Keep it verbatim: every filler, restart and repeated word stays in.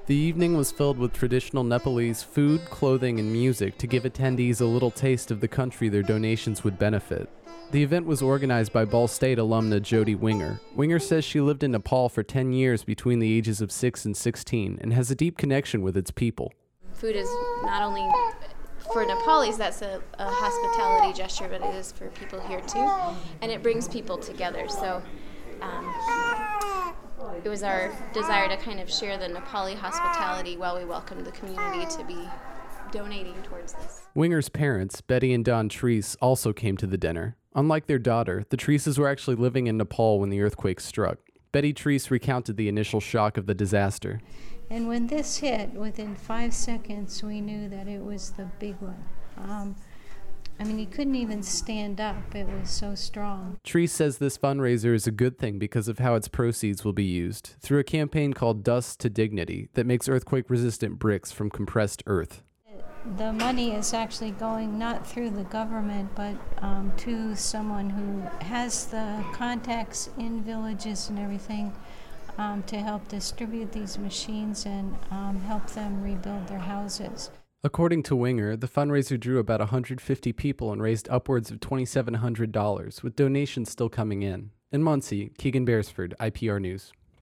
The evening was filled with traditional Nepalese food, clothing, and music to give attendees a little taste of the country their donations would benefit. The event was organized by Ball State alumna Jody Winger. Winger says she lived in Nepal for ten years between the ages of six and sixteen and has a deep connection with its people. Food is not only for Nepalis, that's a, a hospitality gesture, but it is for people here too, and it brings people together. So um, it was our desire to kind of share the Nepali hospitality while we welcomed the community to be donating towards this. Winger's parents, Betty and Don Treese, also came to the dinner. Unlike their daughter, the Treeses were actually living in Nepal when the earthquake struck. Betty Treese recounted the initial shock of the disaster. And when this hit, within five seconds, we knew that it was the big one. Um, I mean, he couldn't even stand up. It was so strong. Treese says this fundraiser is a good thing because of how its proceeds will be used, through a campaign called Dust to Dignity that makes earthquake-resistant bricks from compressed earth. The money is actually going not through the government, but um, to someone who has the contacts in villages and everything um, to help distribute these machines and um, help them rebuild their houses. According to Winger, the fundraiser drew about one hundred fifty people and raised upwards of two thousand seven hundred dollars, with donations still coming in. In Muncie, Keegan Beresford, I P R News.